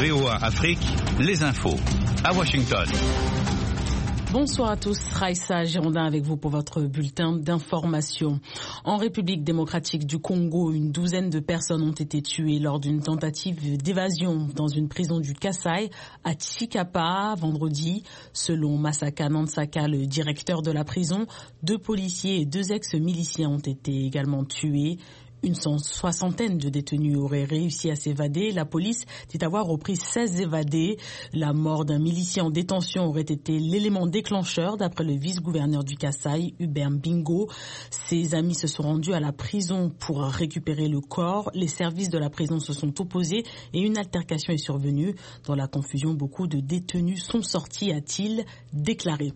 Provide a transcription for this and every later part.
VOA Afrique, les infos. À Washington. Bonsoir à tous, Raïssa Girondin avec vous pour votre bulletin d'information. En République démocratique du Congo, une douzaine de personnes ont été tuées lors d'une tentative d'évasion dans une prison du Kasaï à Tshikapa vendredi. Selon Masaka Nansaka, le directeur de la prison, 2 policiers et 2 ex-miliciens ont été également tués. Une soixantaine de détenus auraient réussi à s'évader. La police dit avoir repris 16 évadés. La mort d'un milicien en détention aurait été l'élément déclencheur, d'après le vice-gouverneur du Kasaï, Hubert Bingo. Ses amis se sont rendus à la prison pour récupérer le corps. Les services de la prison se sont opposés et une altercation est survenue. Dans la confusion, beaucoup de détenus sont sortis, a-t-il déclaré.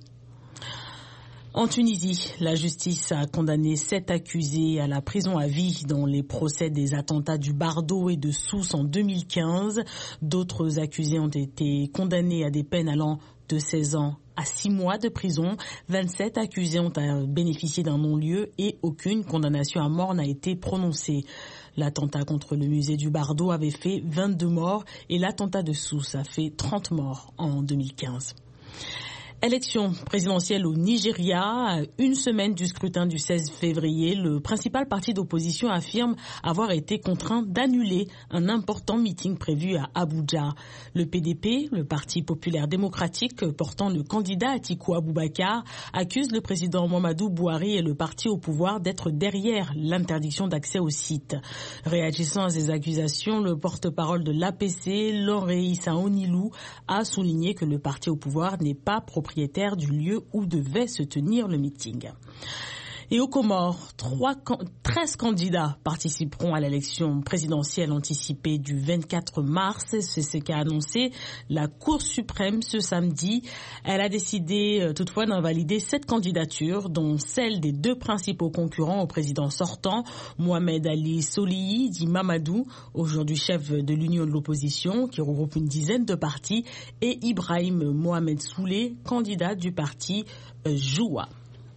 En Tunisie, la justice a condamné 7 accusés à la prison à vie dans les procès des attentats du Bardo et de Sousse en 2015. D'autres accusés ont été condamnés à des peines allant de 16 ans à 6 mois de prison. 27 accusés ont bénéficié d'un non-lieu et aucune condamnation à mort n'a été prononcée. L'attentat contre le musée du Bardo avait fait 22 morts et l'attentat de Sousse a fait 30 morts en 2015. Élection présidentielle au Nigeria. À une semaine du scrutin du 16 février, le principal parti d'opposition affirme avoir été contraint d'annuler un important meeting prévu à Abuja. Le PDP, le Parti populaire démocratique portant le candidat Atiku Abubakar, accuse le président Muhammadu Buhari et le parti au pouvoir d'être derrière l'interdiction d'accès au site. Réagissant à ces accusations, le porte-parole de l'APC, Laurey Saonilou, a souligné que le parti au pouvoir n'est pas propriétaire du lieu où devait se tenir le meeting. Et aux Comores, 13 candidats participeront à l'élection présidentielle anticipée du 24 mars. C'est ce qu'a annoncé la Cour suprême ce samedi. Elle a décidé toutefois d'invalider 7 candidatures, dont celle des 2 principaux concurrents au président sortant, Mohamed Ali Solihi, dit Mamadou, aujourd'hui chef de l'Union de l'opposition, qui regroupe une dizaine de partis, et Ibrahim Mohamed Souleh, candidat du parti Joua.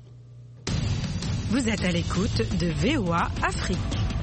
Vous êtes à l'écoute de VOA Afrique.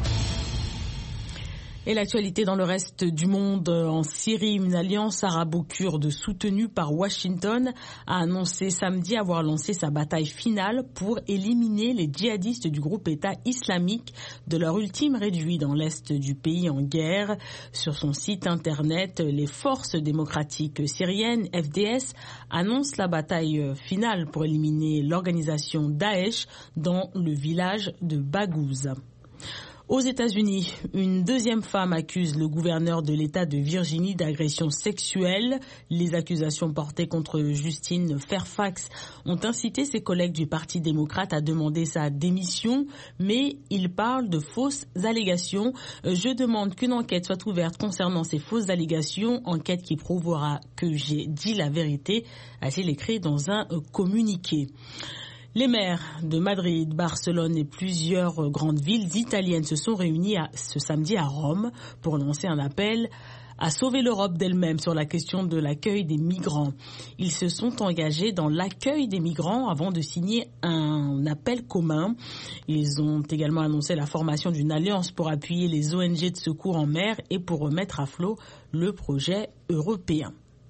Et l'actualité dans le reste du monde, en Syrie, une alliance arabo-kurde soutenue par Washington a annoncé samedi avoir lancé sa bataille finale pour éliminer les djihadistes du groupe État islamique de leur ultime réduit dans l'est du pays en guerre. Sur son site internet, les forces démocratiques syriennes, FDS, annoncent la bataille finale pour éliminer l'organisation Daesh dans le village de Baghouz. Aux États-Unis, une deuxième femme accuse le gouverneur de l'État de Virginie d'agression sexuelle. Les accusations portées contre Justine Fairfax ont incité ses collègues du Parti démocrate à demander sa démission, mais il parle de fausses allégations. Je demande qu'une enquête soit ouverte concernant ces fausses allégations, enquête qui prouvera que j'ai dit la vérité, a-t-il écrit dans un communiqué. Les maires de Madrid, Barcelone et plusieurs grandes villes italiennes se sont réunis ce samedi à Rome pour lancer un appel à sauver l'Europe d'elle-même sur la question de l'accueil des migrants. Ils se sont engagés dans l'accueil des migrants avant de signer un appel commun. Ils ont également annoncé la formation d'une alliance pour appuyer les ONG de secours en mer et pour remettre à flot le projet européen.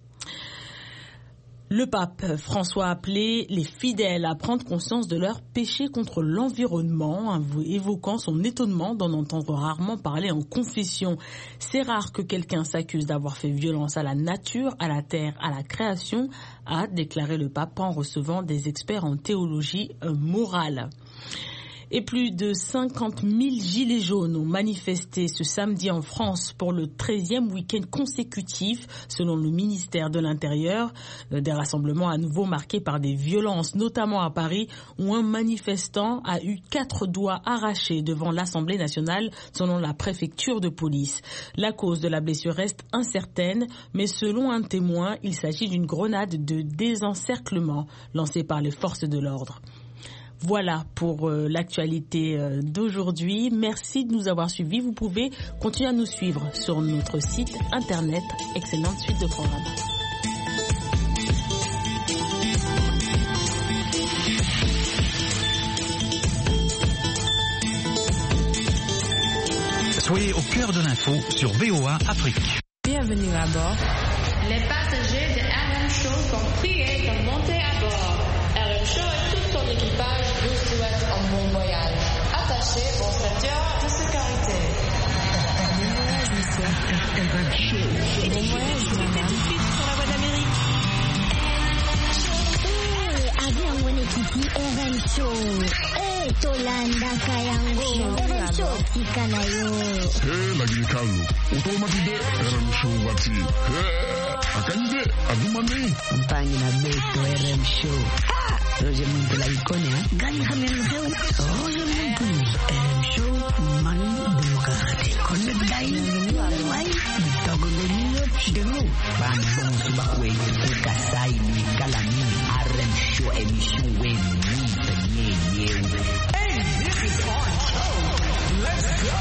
Le pape François a appelé les fidèles à prendre conscience de leurs péchés contre l'environnement, évoquant son étonnement d'en entendre rarement parler en confession. C'est rare que quelqu'un s'accuse d'avoir fait violence à la nature, à la terre, à la création, a déclaré le pape en recevant des experts en théologie morale. Et plus de 50 000 gilets jaunes ont manifesté ce samedi en France pour le 13e week-end consécutif, selon le ministère de l'Intérieur. Des rassemblements à nouveau marqués par des violences, notamment à Paris, où un manifestant a eu 4 doigts arrachés devant l'Assemblée nationale, selon la préfecture de police. La cause de la blessure reste incertaine, mais selon un témoin, il s'agit d'une grenade de désencerclement lancée par les forces de l'ordre. Voilà pour l'actualité d'aujourd'hui. Merci de nous avoir suivis. Vous pouvez continuer à nous suivre sur notre site internet. Excellente suite de programme. Soyez au cœur de l'info sur VOA Afrique. Bienvenue à bord. Les passagers de RM Show sont priés de monter à bord. RM Show et tout son équipage vous souhaitent un bon voyage. Attachez vos ceintures de sécurité. Bon voyage, monsieur. RM Show. Bon voyage, madame. Tout de suite sur la voie d'Amérique. Avion Wenekiti RM Show. Tolanda Kayango. RM Show Tikanayo. Lagi kalu. Utomatide RM Show wati. Akande adumane. Mpangi na beto RM Show. Roger Muntu la ikone ha. Gani hamil heu. Roger Muntu. RM Show manu demokrati. Connect dai. Wai. Togo denyo chidemu. Ban bon subakwe kasai ni kalani. RM Show emission we ni penye yeu. Hey, this is our show. Let's go.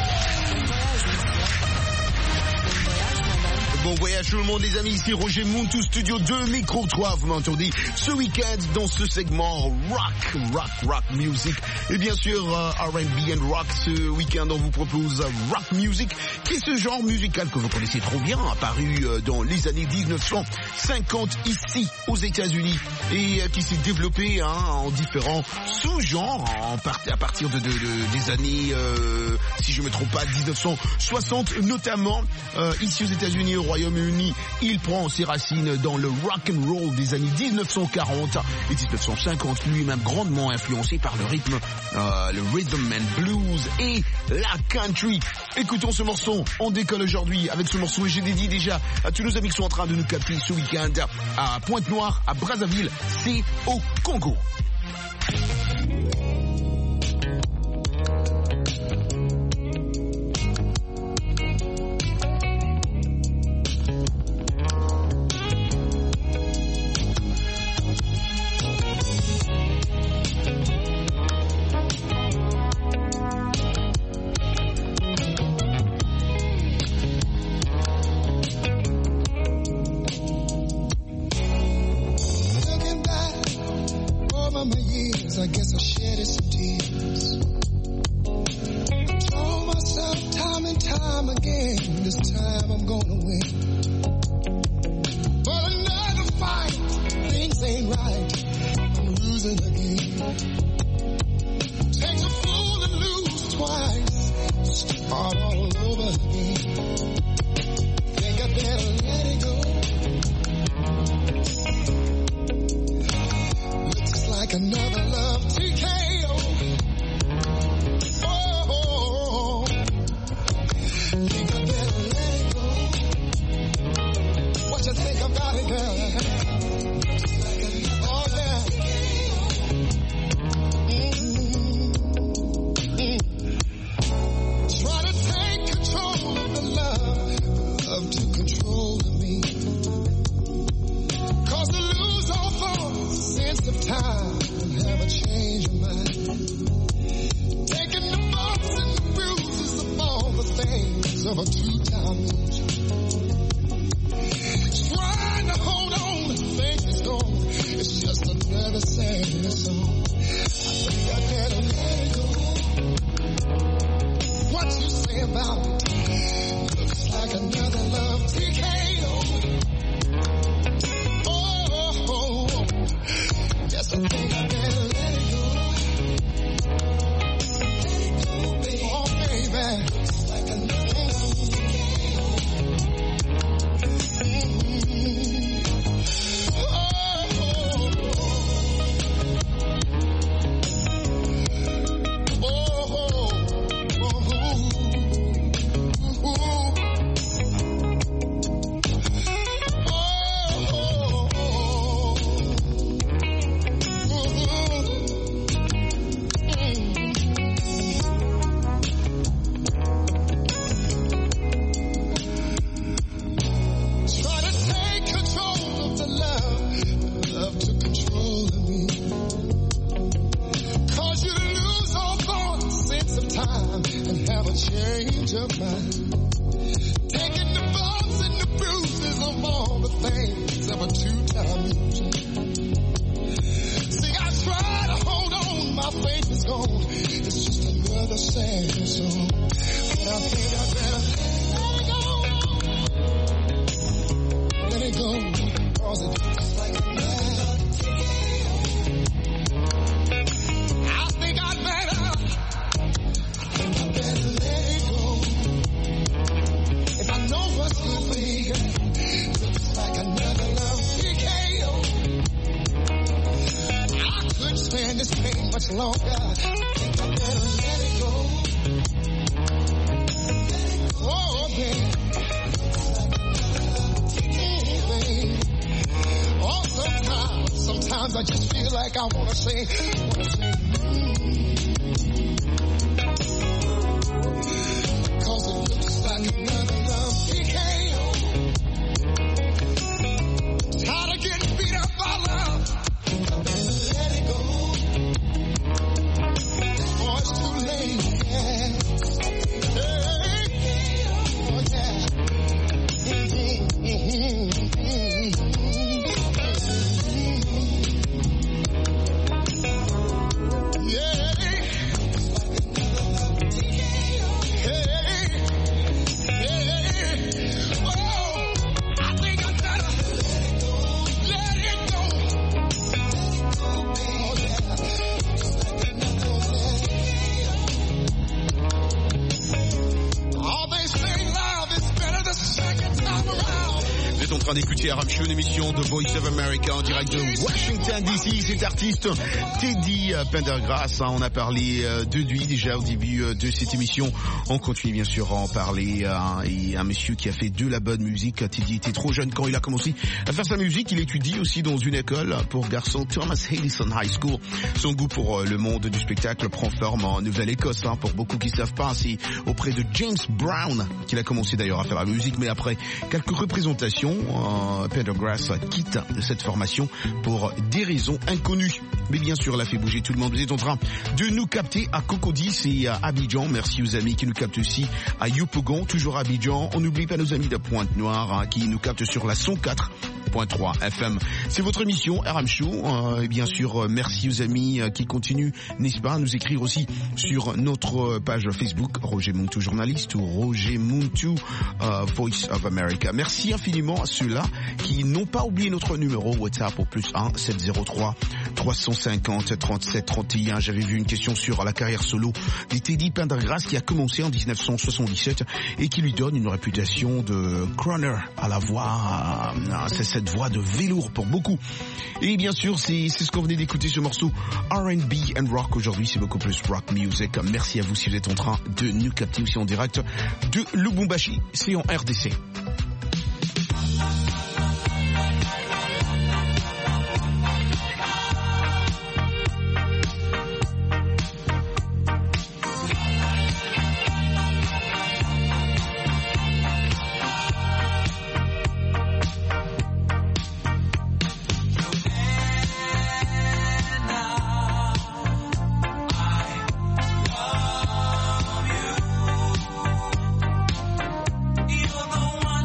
Bon voyage tout le monde les amis, ici Roger Muntu, studio 2, micro 3, vous m'entendez ce week-end dans ce segment rock music. Et bien sûr R&B and rock, ce week-end on vous propose rock music, qui est ce genre musical que vous connaissez trop bien, apparu dans les années 1950 ici aux États-Unis et qui s'est développé en différents sous-genres à partir des années, si je me trompe pas, 1960 notamment ici aux États-Unis, au Royaume-Uni. Il prend ses racines dans le rock and roll des années 1940 et 1950, lui-même grandement influencé par le rythme, le rhythm and blues et la country. Écoutons ce morceau, on décolle aujourd'hui avec ce morceau et j'ai dédié déjà à tous nos amis qui sont en train de nous capter ce week-end à Pointe-Noire, à Brazzaville, c'est au Congo. Of a two-time loser, trying to hold on Sometimes I just feel like I want to say, cause it looks like another love TKO. Tired of getting beat up by love. Let it go. Boy, it's too late. Yeah. Oh, yeah. En train d'écouter Aram Show, une émission de Voice of America en direct de Washington DC. Cet artiste Teddy Pendergrass, on a parlé de lui déjà au début de cette émission. On continue bien sûr à en parler. Et un monsieur qui a fait de la bonne musique. Teddy était trop jeune quand il a commencé à faire sa musique. Il étudie aussi dans une école pour garçons, Thomas Edison High School. Son goût pour le monde du spectacle prend forme en Nouvelle-Écosse. Pour beaucoup qui ne savent pas, c'est auprès de James Brown qu'il a commencé d'ailleurs à faire la musique. Mais après quelques représentations, Pendergrass quitte cette formation pour des raisons inconnues. Mais bien sûr, elle a fait bouger tout le monde. Vous êtes en train de nous capter à Cocody et à Abidjan. Merci aux amis qui nous captent aussi à Yopougon, toujours à Abidjan. On n'oublie pas nos amis de Pointe-Noire qui nous captent sur la 104.3 FM. C'est votre émission Aram Show. Et bien sûr, merci aux amis qui continuent, n'est-ce pas, à nous écrire aussi sur notre page Facebook, Roger Muntu journaliste ou Roger Muntu Voice of America. Merci infiniment à ceux-là qui n'ont pas oublié notre numéro WhatsApp au +1 703 350 37 31. J'avais vu une question sur la carrière solo de Teddy Pendergrass qui a commencé en 1977 et qui lui donne une réputation de crooner à la voix. C'est cette voix de velours pour beaucoup. Et bien sûr, c'est ce qu'on venait d'écouter, ce morceau R&B and rock. Aujourd'hui, c'est beaucoup plus rock music. Merci à vous si vous êtes en train de nous capter aussi en direct de Lubumbashi. C'est en RDC. You're the one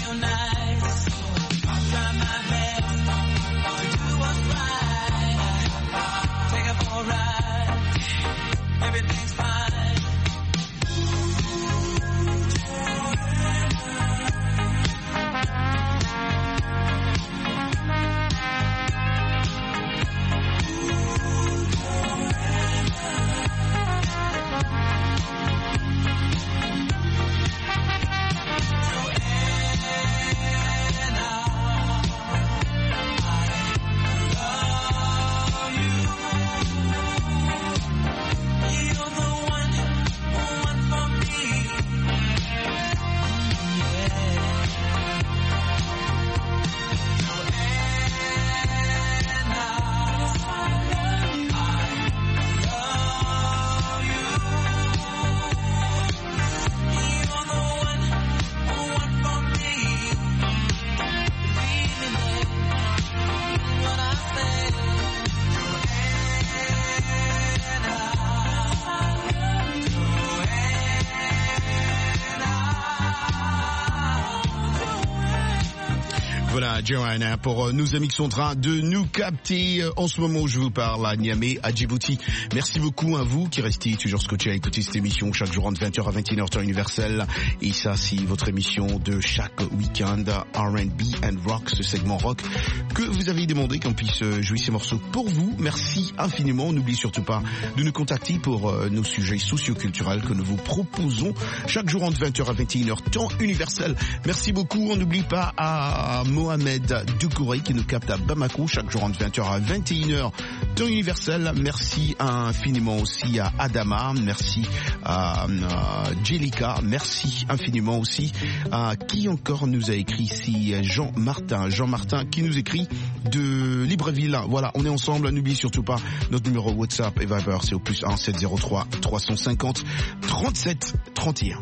Voilà, Joanna, pour nos amis qui sont en train de nous capter en ce moment où je vous parle à Niamey, à Djibouti. Merci beaucoup à vous qui restez toujours scotchés à écouter cette émission chaque jour entre 20h à 21h temps universel. Et ça, c'est votre émission de chaque week-end, R&B and Rock, ce segment rock que vous avez demandé qu'on puisse jouer ces morceaux pour vous. Merci infiniment. N'oubliez surtout pas de nous contacter pour nos sujets socio-culturels que nous vous proposons chaque jour entre 20h à 21h temps universel. Merci beaucoup. On n'oublie pas à Mohamed Doukouré qui nous capte à Bamako chaque jour entre 20h à 21h temps universel. Merci infiniment aussi à Adama, merci à Jelika, merci infiniment aussi à qui encore nous a écrit ici, Jean Martin qui nous écrit de Libreville. Voilà, on est ensemble. N'oubliez surtout pas notre numéro WhatsApp et Viber, c'est au +1 703 350 37 31.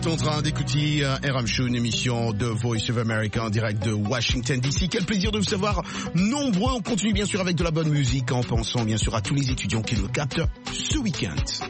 êtes en train d'écouter RM Show, une émission de Voice of America en direct de Washington DC. Quel plaisir de vous savoir nombreux. On continue bien sûr avec de la bonne musique en pensant bien sûr à tous les étudiants qui nous captent ce week-end.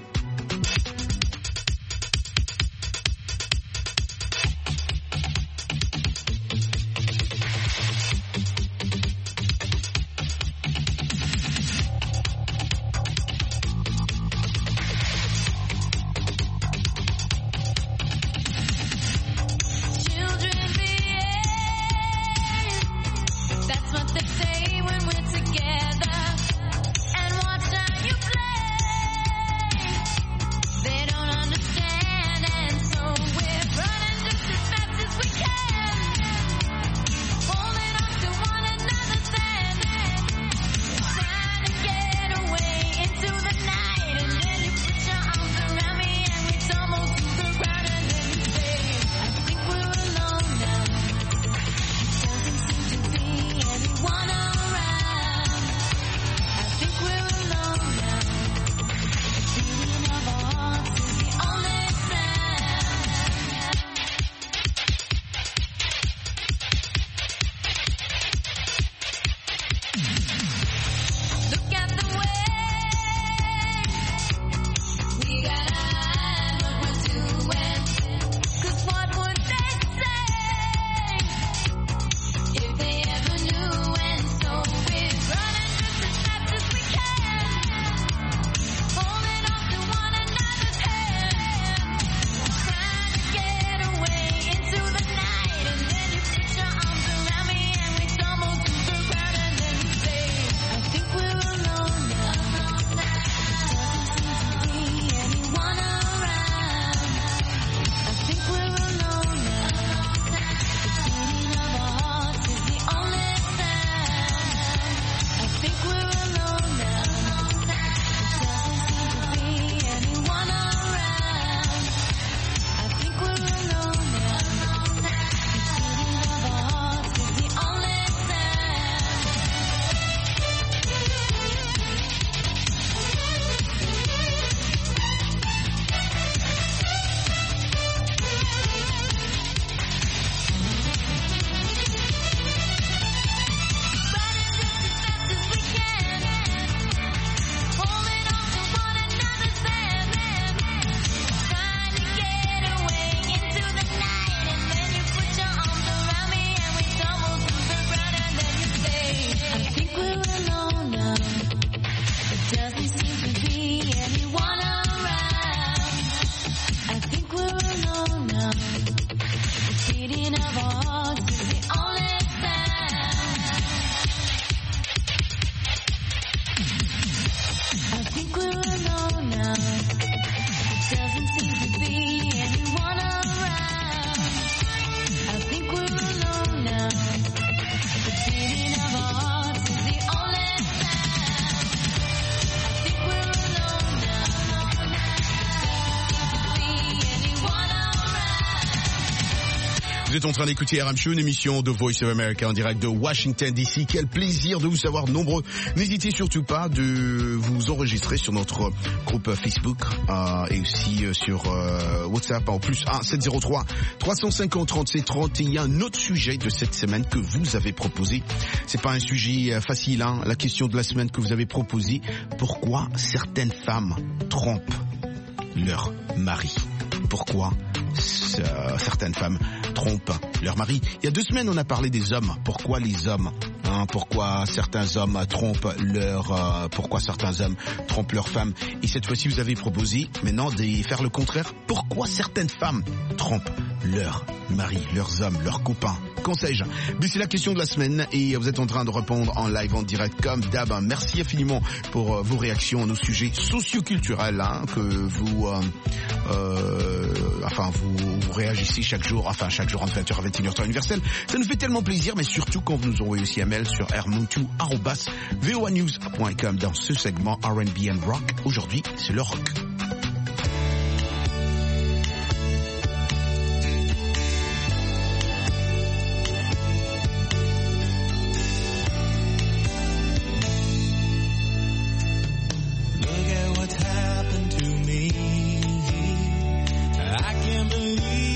Vous êtes en train d'écouter RM Show, une émission de Voice of America en direct de Washington DC. Quel plaisir de vous savoir nombreux. N'hésitez surtout pas de vous enregistrer sur notre groupe Facebook et aussi sur WhatsApp en plus 1-703-350-37-31. Notre sujet de cette semaine que vous avez proposé. C'est pas un sujet facile, hein. La question de la semaine que vous avez proposée. Pourquoi certaines femmes trompent leur mari? Pourquoi certaines femmes trompent leur mari? Il y a 2 semaines, on a parlé des hommes. Pourquoi les hommes, pourquoi certains hommes trompent pourquoi certains hommes trompent leurs femmes? Et cette fois-ci, vous avez proposé maintenant de faire le contraire. Pourquoi certaines femmes trompent leurs maris, leurs hommes, leurs copains? Qu'en sais-je? Mais c'est la question de la semaine et vous êtes en train de répondre en live, en direct comme d'hab. Merci infiniment pour vos réactions à nos sujets socioculturels que vous vous réagissez chaque jour entre 20h et 21h temps universel. Ça nous fait tellement plaisir, mais surtout quand vous nous envoyez aussi un mail sur rmontu@voanews.com dans ce segment R&B and Rock. Aujourd'hui, c'est le rock. Look at what's happened to me. I can't believe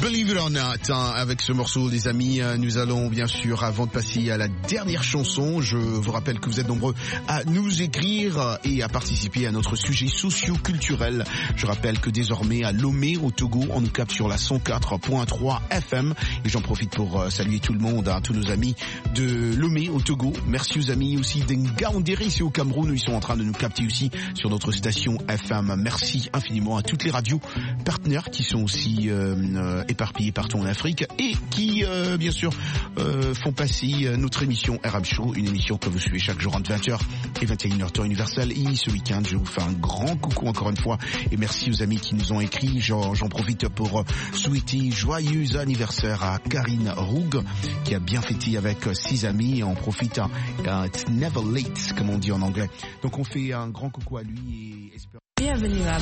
Believe it or not, avec ce morceau, les amis, nous allons bien sûr, avant de passer à la dernière chanson, je vous rappelle que vous êtes nombreux à nous écrire et à participer à notre sujet socio-culturel. Je rappelle que désormais à Lomé, au Togo, on nous capte sur la 104.3 FM et j'en profite pour saluer tout le monde, tous nos amis de Lomé, au Togo. Merci aux amis aussi d'Ngaoundéré, ici au Cameroun, ils sont en train de nous capter aussi sur notre station FM. Merci infiniment à toutes les radios partenaires qui sont aussi éparpillés partout en Afrique et qui, bien sûr, font passer notre émission RM Show, une émission que vous suivez chaque jour entre 20h et 21h temps universel. Et ce week-end, je vous fais un grand coucou encore une fois et merci aux amis qui nous ont écrit. J'en profite pour souhaiter joyeux anniversaire à Karine Roug qui a bien fêté avec ses amis. On profite, it's never late, comme on dit en anglais. Donc on fait un grand coucou à lui et espère... Bienvenue à